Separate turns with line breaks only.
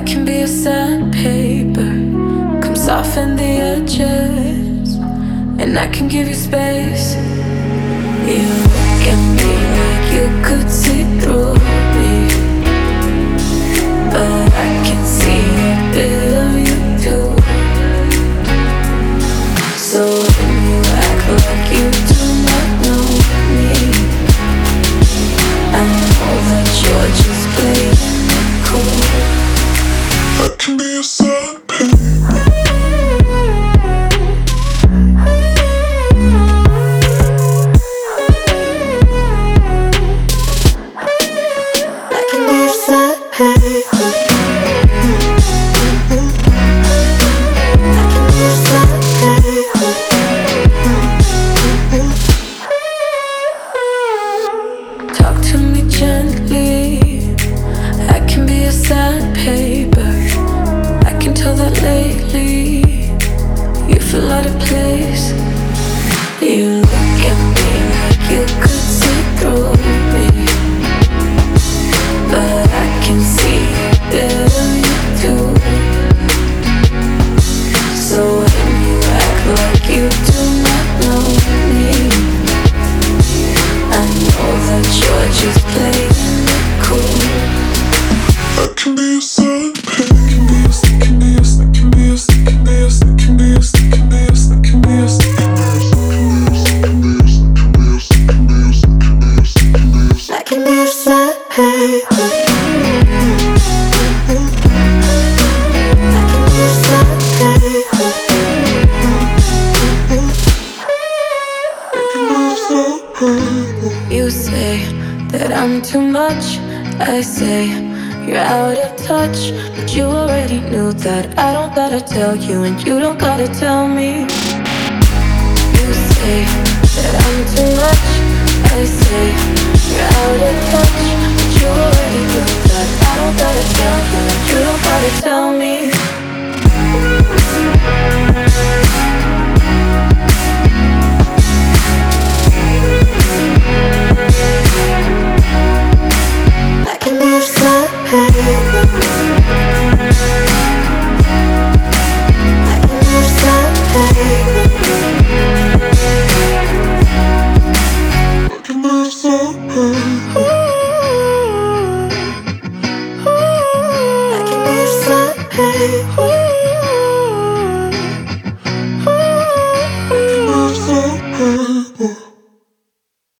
can be a sandpaper, come soften the edges, and I can give you space. You look at me like you could see through me, but I can see a bit of you too. So when you act like you do not know me, I know that you're just playing it cool. I can be a sandpaper. Talk to me gently. I can be a sandpaper. I can tell that lately you feel out of place. You look at me like you could see through me, but I can see a bit of you too. So when you act like you do not know me, I know that you're just playing it cool. I can be a sandpaper. You say that I'm too much, I say you're out of touch, but you already knew that. I don't gotta tell you, and you don't gotta tell me. You say that I'm too much, I say you're out of touch, but you already knew that. I don't gotta tell you, and you don't gotta tell me. I can be a sandpaper.